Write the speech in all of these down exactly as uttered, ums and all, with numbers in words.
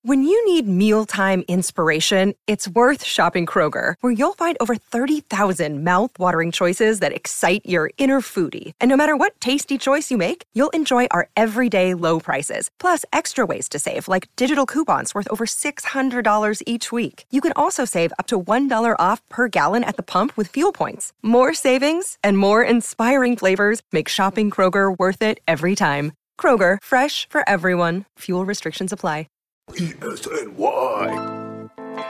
When you need mealtime inspiration, it's worth shopping Kroger, where you'll find over thirty thousand mouth-watering choices that excite your inner foodie. And no matter what tasty choice you make, you'll enjoy our everyday low prices, plus extra ways to save, like digital coupons worth over six hundred dollars each week. You can also save up to one dollar off per gallon at the pump with fuel points. More savings and more inspiring flavors make shopping Kroger worth it every time. Kroger, fresh for everyone. Fuel restrictions apply. P S N Y.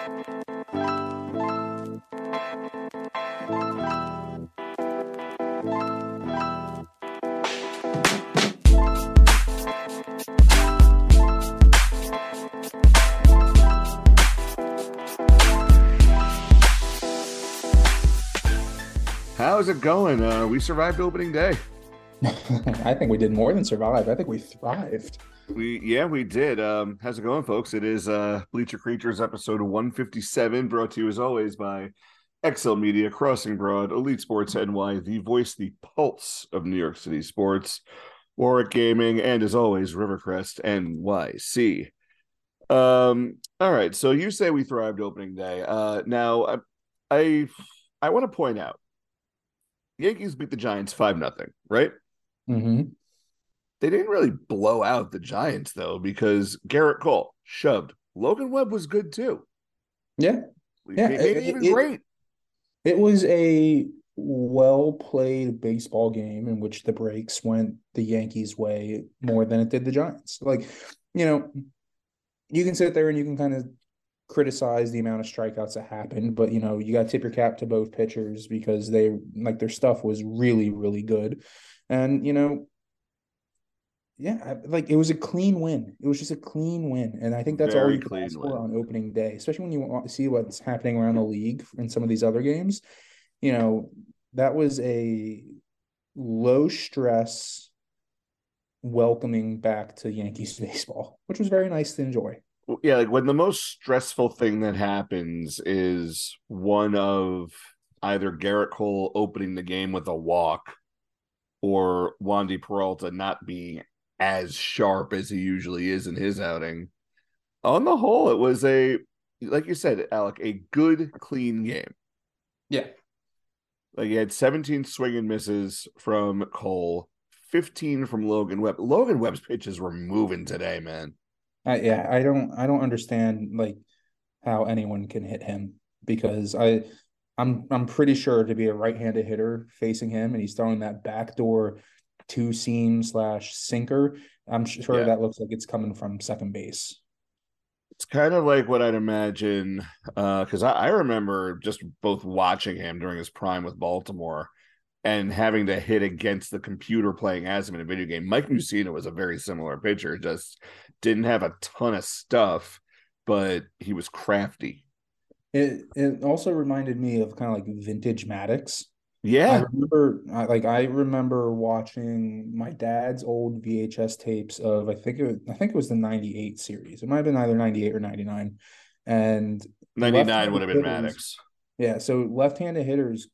How's it going? Uh, we survived opening day. I think we did more than survive. I think we thrived. We yeah, we did. Um, how's it going, folks? It is uh, Bleacher Creatures episode one fifty-seven, brought to you as always by X L Media, Crossing Broad, Elite Sports N Y, the voice, the pulse of New York City sports, Warwick Gaming, and as always, Rivercrest N Y C. Um, all right, so you say we thrived opening day. Uh, now, I I, I want to point out, Yankees beat the Giants five nothing, right? Mm-hmm. They didn't really blow out the Giants, though, because Garrett Cole shoved. Logan Webb was good, too. Yeah. Yeah. Maybe it, even it, great. It was a well-played baseball game in which the breaks went the Yankees' way more than it did the Giants. Like, you know, you can sit there and you can kind of criticize the amount of strikeouts that happened, but, you know, you got to tip your cap to both pitchers because they, like, their stuff was really, really good. And, you know, yeah, like it was a clean win. It was just a clean win. And I think that's Very all you can clean ask for win. on opening day, especially when you want to see what's happening around the league in some of these other games. You know, that was a low stress welcoming back to Yankees baseball, which was very nice to enjoy. Yeah, like when the most stressful thing that happens is one of either Garrett Cole opening the game with a walk or Wandy Peralta not being as sharp as he usually is in his outing. On the whole, it was a, like you said, Alec, a good, clean game. Yeah. Like you had seventeen swing and misses from Cole, fifteen from Logan Webb. Logan Webb's pitches were moving today, man. Uh, yeah, I don't I don't understand like how anyone can hit him because I I'm I'm pretty sure to be a right-handed hitter facing him and he's throwing that backdoor two seam slash sinker. I'm sure Yeah. that looks like it's coming from second base. It's kind of like what I'd imagine, because uh, I, I remember just both watching him during his prime with Baltimore and having to hit against the computer playing as him in a video game. Mike Mussina was a very similar pitcher, just didn't have a ton of stuff, but he was crafty. It it also reminded me of kind of like vintage Maddox. Yeah. I remember, like, I remember watching my dad's old V H S tapes of, I think it was, I think it was the ninety-eight series. It might have been either ninety-eight or ninety-nine. And ninety-nine would have been hitters, Maddox. Yeah. So left-handed hitters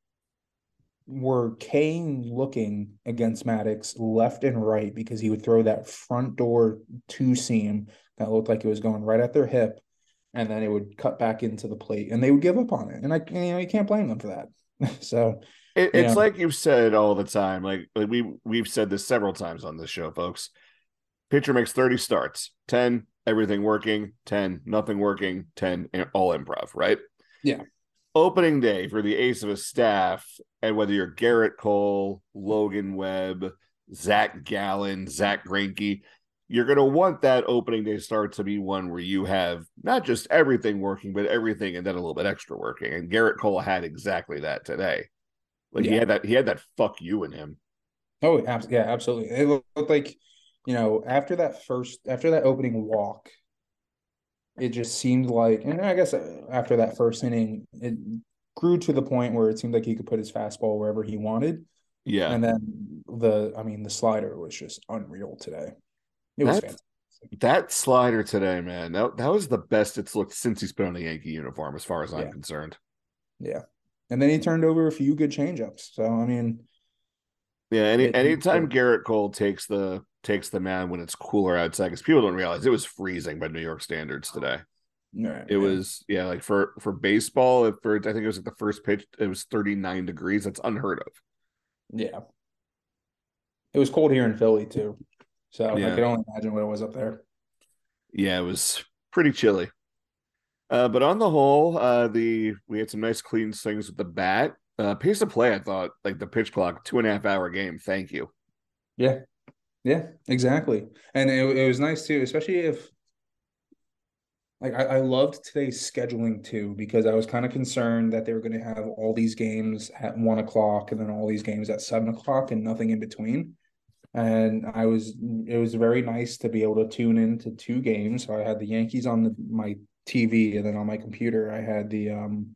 were Kane looking against Maddox left and right because he would throw that front door two seam that looked like it was going right at their hip. And then it would cut back into the plate and they would give up on it. And I, you know, you can't blame them for that. So it, it's know. like you've said all the time, like, like we we've said this several times on this show, folks. Pitcher makes thirty starts, ten everything working, ten nothing working, ten all improv, right? Yeah. Opening day for the ace of a staff, and whether you're Garrett Cole, Logan Webb, Zach Gallen, Zach Greinke, you're going to want that opening day start to be one where you have not just everything working, but everything and then a little bit extra working. And Garrett Cole had exactly that today. Like yeah. he had that, he had that fuck you in him. Oh, yeah, absolutely. It looked like, you know, after that first, after that opening walk, it just seemed like, and I guess after that first inning, it grew to the point where it seemed like he could put his fastball wherever he wanted. Yeah. And then the, I mean, the slider was just unreal today. It was that, fantastic. That slider today, man, that, that was the best it's looked since he's been on the Yankee uniform, as far as I'm yeah. concerned. Yeah. And then he turned over a few good changeups. So, I mean. Yeah, any it, anytime it, Garrett Cole takes the takes the mound when it's cooler outside, because people don't realize it was freezing by New York standards today. Right, It yeah. was, yeah, like for for baseball, for I think it was like the first pitch, it was thirty-nine degrees. That's unheard of. Yeah. It was cold here in Philly too. So I Yeah. can only imagine what it was up there. Yeah, it was pretty chilly. Uh, but on the whole, uh, the we had some nice clean swings with the bat. Uh, pace of play, I thought, like the pitch clock, two and a half hour game. Thank you. Yeah. Yeah, exactly. And it, it was nice too, especially if like I, I loved today's scheduling too, because I was kind of concerned that they were going to have all these games at one o'clock and then all these games at seven o'clock and nothing in between. And I was it was very nice to be able to tune into two games. So I had the Yankees on the, my T V, and then on my computer I had the um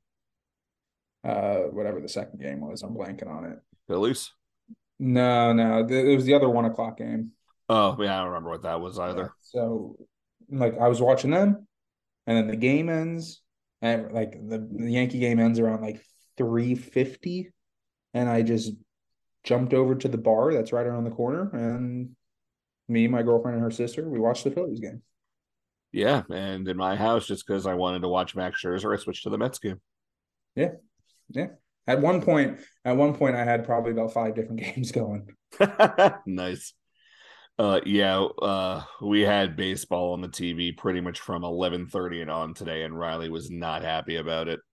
uh whatever the second game was. I'm blanking on it. Phillies? No, no, it was the other one o'clock game. Oh, yeah, I don't remember what that was either. Yeah. So like I was watching them, and then the game ends, and like the, the Yankee game ends around like three fifty, and I just jumped over to the bar that's right around the corner, and me, my girlfriend, and her sister, we watched the Phillies game. Yeah, and in my house, just because I wanted to watch Max Scherzer, I switched to the Mets game. Yeah, yeah. At one point, at one point, I had probably about five different games going. Nice. Uh, yeah, uh, we had baseball on the T V pretty much from eleven thirty and on today, and Riley was not happy about it.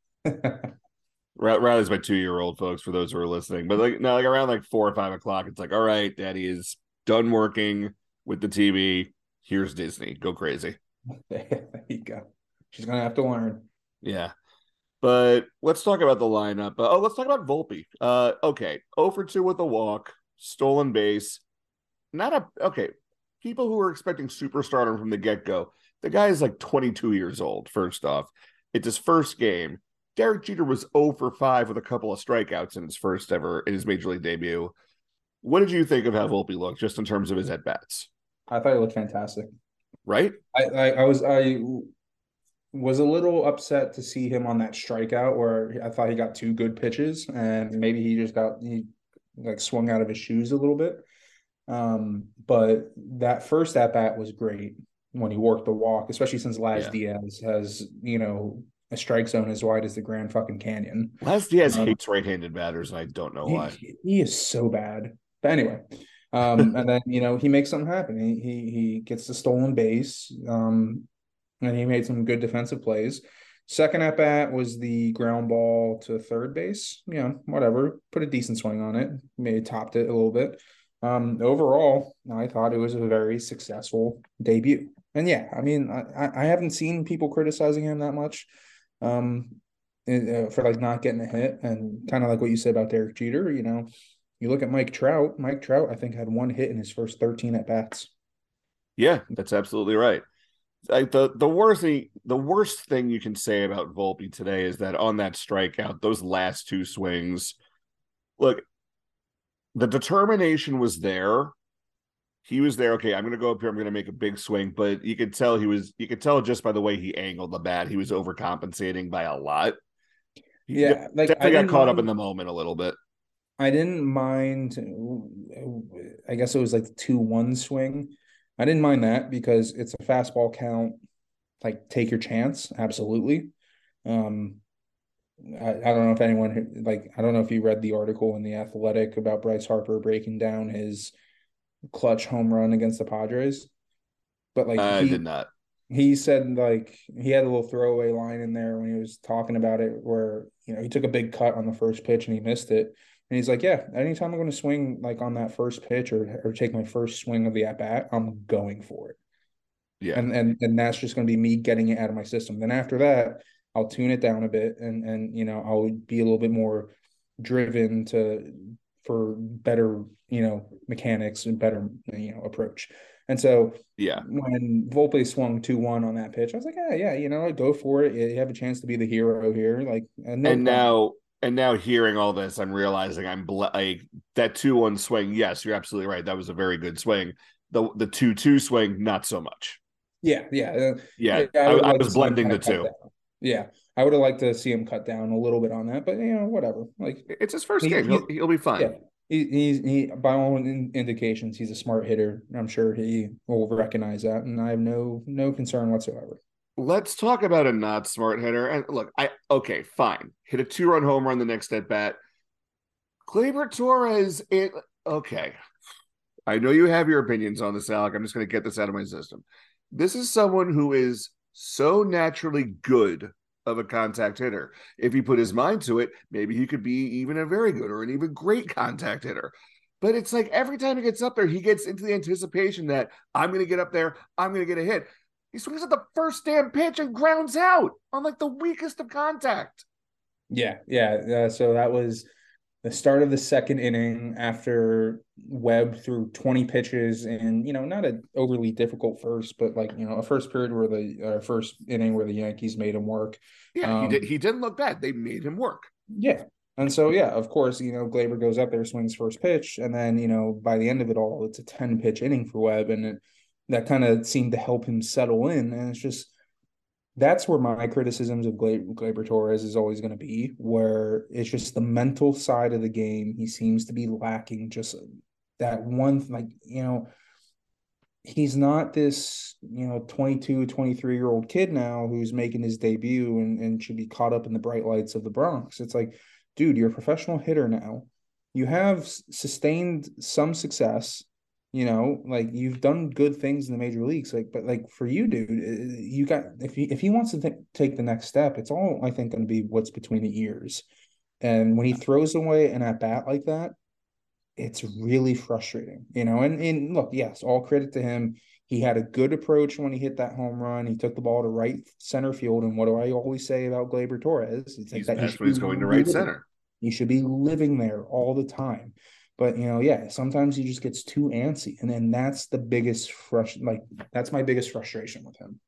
Riley's my two-year-old, folks, for those who are listening. But like, no, like around like four or five o'clock, it's like, all right, Daddy is done working with the T V. Here's Disney. Go crazy. There you go. She's gonna have to learn. Yeah. But let's talk about the lineup. Uh, oh, let's talk about Volpe. Uh, okay, zero for two with a walk, stolen base. Not a okay. People who are expecting superstardom from the get-go. The guy is like twenty-two years old. First off, it's his first game. Derek Jeter was zero for five with a couple of strikeouts in his first ever in his major league debut. What did you think of how Volpe looked, just in terms of his at bats? I thought he looked fantastic. Right? I, I, I was I was a little upset to see him on that strikeout where I thought he got two good pitches, and maybe he just got he like swung out of his shoes a little bit. Um, but that first at bat was great when he worked the walk, especially since Laz yeah. Diaz has, you know, a strike zone as wide as the Grand fucking Canyon. Laz Diaz um, hates right-handed batters, and I don't know he, why. He is so bad. But anyway, um, and then you know he makes something happen. He he he gets the stolen base, um, and he made some good defensive plays. Second at bat was the ground ball to third base. You know, whatever, put a decent swing on it. Maybe topped it a little bit. Um, overall, I thought it was a very successful debut. And yeah, I mean, I, I haven't seen people criticizing him that much um, for like not getting a hit, and kind of like what you said about Derek Jeter. You know, you look at Mike Trout. Mike Trout, I think, had one hit in his first thirteen at bats. Yeah, that's absolutely right. Like the the worst thing, the worst thing you can say about Volpe today is that on that strikeout, those last two swings, look. The determination was there. He was there. Okay, I'm going to go up here. I'm going to make a big swing. But you could tell he was. You could tell just by the way he angled the bat, he was overcompensating by a lot. He yeah, like definitely got caught mind, up in the moment a little bit. I didn't mind. I guess it was like the two one swing. I didn't mind that because it's a fastball count. Like take your chance, absolutely. Um, I, I don't know if anyone like I don't know if you read the article in The Athletic about Bryce Harper breaking down his clutch home run against the Padres, but like I he, did not. He said like he had a little throwaway line in there when he was talking about it, where you know he took a big cut on the first pitch and he missed it, and he's like, yeah, anytime I'm going to swing like on that first pitch or or take my first swing of the at bat, I'm going for it. Yeah, and and and that's just going to be me getting it out of my system. Then after that, I'll tune it down a bit, and and you know I'll be a little bit more driven to for better you know mechanics and better you know approach. And so yeah, when Volpe swung two one on that pitch, I was like, yeah, yeah, you know, go for it. You have a chance to be the hero here. Like, and, no and now and now hearing all this, I'm realizing I'm ble- like that two one swing. Yes, you're absolutely right. That was a very good swing. The the two two swing, not so much. Yeah, yeah, yeah. yeah I, I, I was blending the two. Yeah, I would have liked to see him cut down a little bit on that, but you know, whatever. Like it's his first he, game, he'll, he'll be fine. Yeah, he, he's he by all in- indications he's a smart hitter. I'm sure he will recognize that, and I have no no concern whatsoever. Let's talk about a not smart hitter. And look, I okay, fine. Hit a two run home run the next at bat. Gleyber Torres, it okay. I know you have your opinions on this, Alec. I'm just going to get this out of my system. This is someone who is so naturally good of a contact hitter. If he put his mind to it, maybe he could be even a very good or an even great contact hitter. But it's like every time he gets up there, he gets into the anticipation that I'm going to get up there, I'm going to get a hit. He swings at the first damn pitch and grounds out on like the weakest of contact. Yeah, yeah. Uh, so that was the start of the second inning after Webb threw twenty pitches and, you know, not an overly difficult first, but like, you know, a first period where the uh, first inning where the Yankees made him work. Yeah, um, he did. He didn't look bad. They made him work. Yeah. And so, yeah, of course, you know, Gleyber goes up there, swings first pitch. And then, you know, by the end of it all, it's a ten pitch inning for Webb. And it, that kind of seemed to help him settle in. And it's just, that's where my criticisms of Gleyber Torres is always going to be, where it's just the mental side of the game. He seems to be lacking just that one, like, you know, he's not this, you know, twenty-two, twenty-three year old kid now who's making his debut and, and should be caught up in the bright lights of the Bronx. It's like, dude, you're a professional hitter now. You have sustained some success. You know, like you've done good things in the major leagues, like, but like for you, dude, you got if he if he wants to th- take the next step, it's all I think going to be what's between the ears. And when he throws away an at bat like that, it's really frustrating, you know. And and look, yes, all credit to him. He had a good approach when he hit that home run. He took the ball to right center field. And what do I always say about Gleyber Torres? It's like he's that best when he's going to right center. He should be living there all the time. But, you know, yeah, sometimes he just gets too antsy. And then that's the biggest frust- like that's my biggest frustration with him.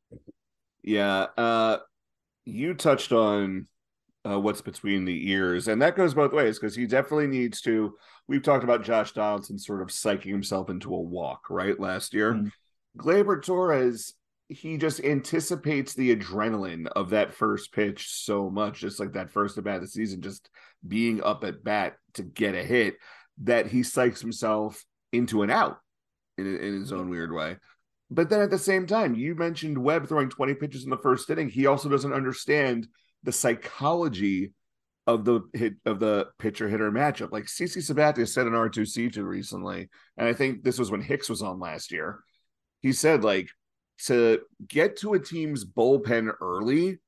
Yeah. Uh, you touched on uh, what's between the ears, and that goes both ways because he definitely needs to. We've talked about Josh Donaldson sort of psyching himself into a walk, right? Last year. Mm. Gleyber Torres, he just anticipates the adrenaline of that first pitch so much, just like that first at bat of the season, just being up at bat to get a hit, that he psychs himself into an out in, in his own weird way. But then at the same time, you mentioned Webb throwing twenty pitches in the first inning. He also doesn't understand the psychology of the hit of the pitcher hitter matchup. Like CC Sabathia said in R two C two recently, and I think this was when Hicks was on last year. He said, like, to get to a team's bullpen early,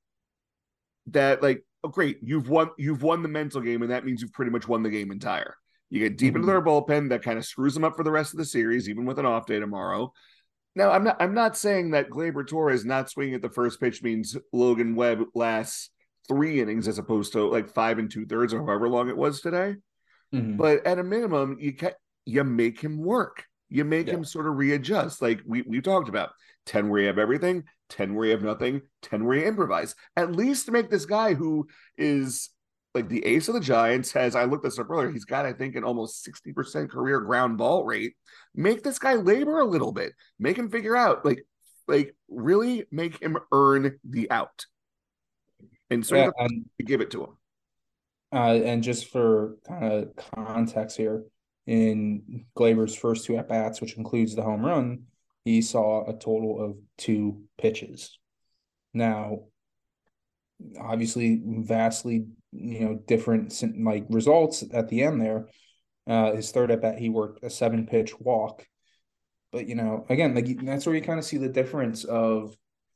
that like, oh great, you've won you've won the mental game, and that means you've pretty much won the game entire. You get deep mm-hmm. into their bullpen, that kind of screws them up for the rest of the series, even with an off day tomorrow. Now, I'm not I'm not saying that Gleyber Torres not swinging at the first pitch means Logan Webb lasts three innings as opposed to like five and two thirds or however long it was today. Mm-hmm. But at a minimum, you can you make him work. You make yeah. him sort of readjust. Like we we talked about, ten where you have everything, ten where you have nothing, ten where you improvise. At least to make this guy who is like the ace of the Giants has, I looked this up earlier, he's got, I think, an almost sixty percent career ground ball rate. Make this guy labor a little bit. Make him figure out, like, like really make him earn the out. And so yeah, and, you give it to him. Uh, and just for kind of context here, in Gleyber's first two at-bats, which includes the home run, he saw a total of two pitches. Now, obviously, vastly, you know, different like results at the end there. Uh, his third at bat, he worked a seven-pitch walk. But, you know, again, like that's where you kind of see the difference of,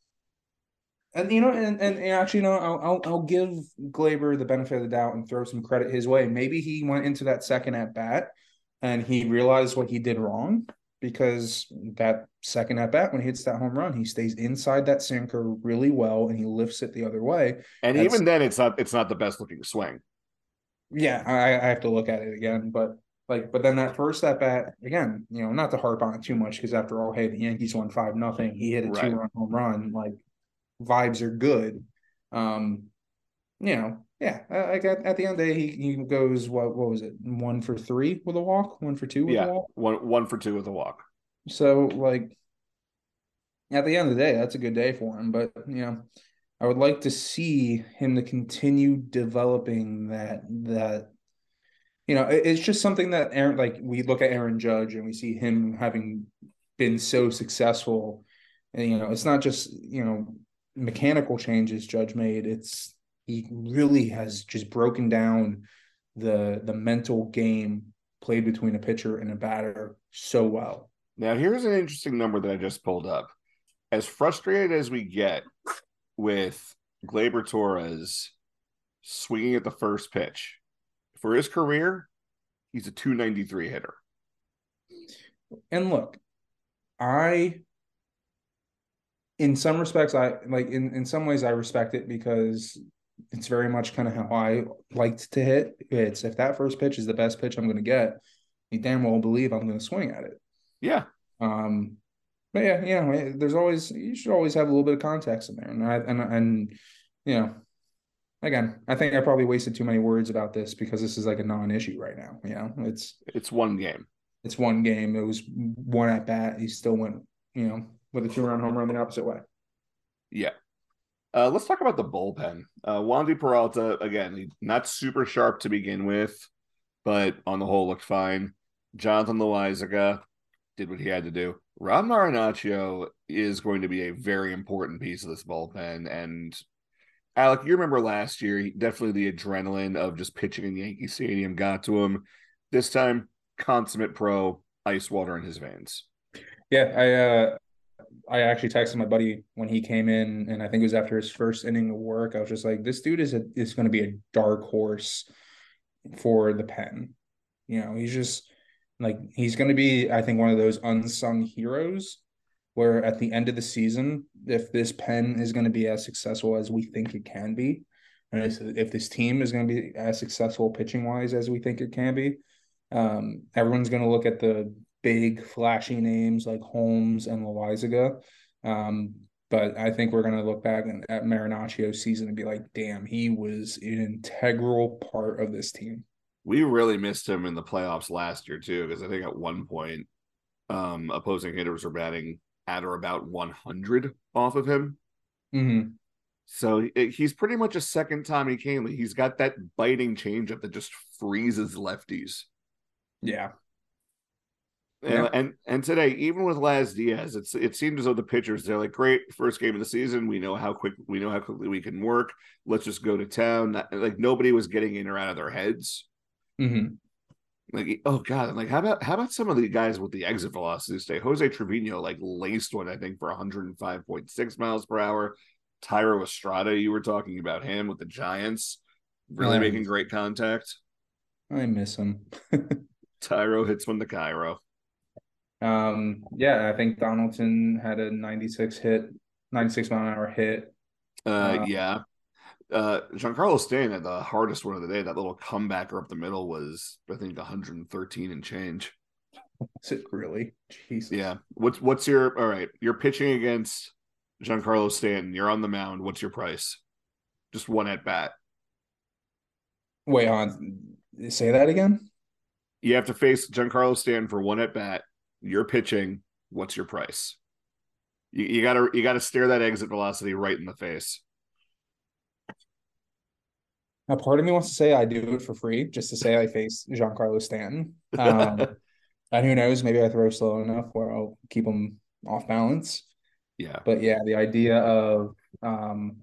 and you know, and, and actually, you know, I'll, I'll I'll give Gleyber the benefit of the doubt and throw some credit his way. Maybe he went into that second at bat and he realized what he did wrong, because that second at bat when he hits that home run, he stays inside that sinker really well and he lifts it the other way. And That's, even then, it's not it's not the best looking swing. Yeah, I, I have to look at it again, but like, but then that first at bat again, you know, not to harp on it too much because after all, hey, the Yankees won five nothing. He hit a right. two run home run. Like, vibes are good. Um, you know, yeah. Like at, at the end of the day, he, he goes what what was it? One for three with a walk, one for two with yeah, a walk. One one for two with a walk. So like at the end of the day, that's a good day for him. But you know, I would like to see him to continue developing that that you know, it, it's just something that Aaron, like we look at Aaron Judge and we see him having been so successful. And, you know, it's not just, you know, mechanical changes Judge made. It's, he really has just broken down the the mental game played between a pitcher and a batter so well. Now, here's an interesting number that I just pulled up. As frustrated as we get with Gleyber Torres swinging at the first pitch, for his career, he's a two ninety-three hitter. And look, I, in some respects, I like in, in some ways I respect it because it's very much kind of how I liked to hit. It's if that first pitch is the best pitch I'm going to get, you damn well believe I'm going to swing at it. Yeah. Um, but yeah, you know, there's always, you should always have a little bit of context in there. And I, and, and, you know, again, I think I probably wasted too many words about this because this is like a non-issue right now. You know, it's, it's one game. It's one game. It was one at bat. He still went, you know, with a two-run home run the opposite way. Yeah. Uh, let's talk about the bullpen. Uh, Wandy Peralta, again, not super sharp to begin with, but on the whole looked fine. Jonathan Loaisiga did what he had to do. Rob Marinaccio is going to be a very important piece of this bullpen. And Alec, you remember last year, definitely the adrenaline of just pitching in Yankee Stadium got to him. This time, consummate pro, ice water in his veins. Yeah, I uh, I actually texted my buddy when he came in, and I think it was after his first inning of work. I was just like, this dude is a, is going to be a dark horse for the pen. You know, he's just like, he's going to be, I think, one of those unsung heroes where at the end of the season, if this pen is going to be as successful as we think it can be, and if this team is going to be as successful pitching wise as we think it can be, um, everyone's going to look at the big flashy names like Holmes and Loaisiga. Um, but I think we're going to look back at Marinaccio's season and be like, damn, he was an integral part of this team. We really missed him in the playoffs last year too, because I think at one point um, opposing hitters were batting at or about one hundred off of him. Mm-hmm. So he's pretty much a second Tommy Kahnle. He's got that biting changeup that just freezes lefties. Yeah. And, yeah. and and today, even with Laz Diaz, it's it seemed as though the pitchers, they're like, great, first game of the season. We know how quick we know how quickly we can work. Let's just go to town. Like nobody was getting in or out of their heads. Mm-hmm. Like, oh God, like how about how about some of the guys with the exit velocities today? Jose Trevino like laced one, I think, for one oh five point six miles per hour. Thairo Estrada, you were talking about him with the Giants, really oh, making great contact. I miss him. Thairo hits one to Cairo. Um, yeah, I think Donaldson had a ninety-six hit, ninety-six mile an hour hit. Uh, uh, yeah. Uh, Giancarlo Stanton had the hardest one of the day. That little comebacker up the middle was, I think, one thirteen and change. Is it really? Jesus. Yeah. What's what's your all right? You're pitching against Giancarlo Stanton. You're on the mound. What's your price? Just one at bat. Wait, on. Say that again. You have to face Giancarlo Stanton for one at bat. You're pitching. What's your price? You, you gotta you gotta stare that exit velocity right in the face. A part of me wants to say I do it for free, just to say I face Giancarlo Stanton. Um, and who knows, maybe I throw slow enough where I'll keep him off balance. Yeah. But yeah, the idea of um,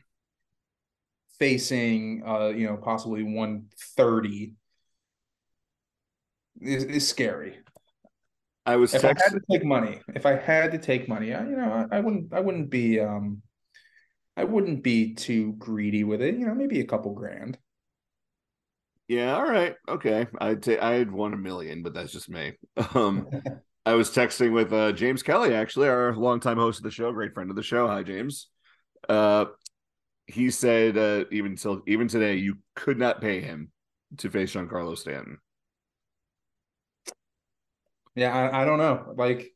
facing, uh, you know, possibly one thirty is, is scary. I was if text- I had to take money, if I had to take money, I, you know, I, I wouldn't, I wouldn't be, um, I wouldn't be too greedy with it. You know, maybe a couple grand. Yeah. All right. Okay. I'd say I'd want a million, but that's just me. Um, I was texting with uh, James Kelly, actually, our longtime host of the show, great friend of the show. Hi, James. Uh, he said uh, even till even today, you could not pay him to face Giancarlo Stanton. Yeah, I, I don't know. Like,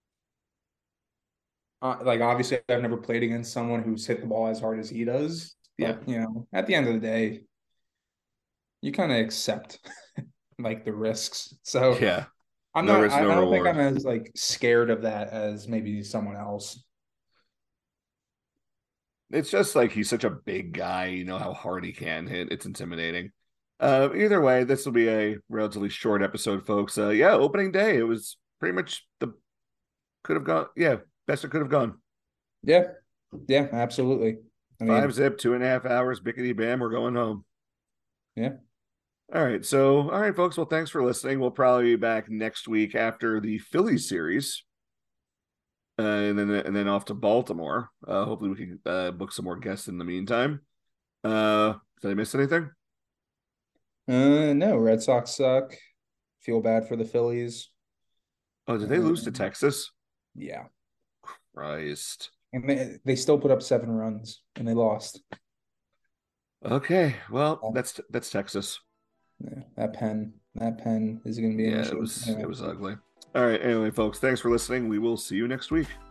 uh, like obviously, I've never played against someone who's hit the ball as hard as he does. But, yeah, you know, at the end of the day, you kind of accept like the risks. So yeah, I'm no not. risk, I, no I don't reward. think I'm as like scared of that as maybe someone else. It's just like he's such a big guy. You know how hard he can hit. It's intimidating. Uh, either way, this will be a relatively short episode, folks. Uh, yeah, opening day. It was pretty much the could have gone. Yeah, best it could have gone. Yeah, yeah, absolutely. I mean, Five zip, two and a half hours, bickety bam, we're going home. yeah. All right, so all right, folks. Well, thanks for listening. We'll probably be back next week after the Phillies series, uh, and then and then off to Baltimore. Uh, hopefully, we can uh, book some more guests in the meantime. Uh, did I miss anything? Uh, no, Red Sox suck. Feel bad for the Phillies. Oh, did they lose to Texas? Yeah. Christ. And they, they still put up seven runs and they lost. Okay, well, that's that's Texas. Yeah, that pen, that pen is going to be an Yeah, issue. it was Anyway. it was ugly. All right, anyway, folks, thanks for listening. We will see you next week.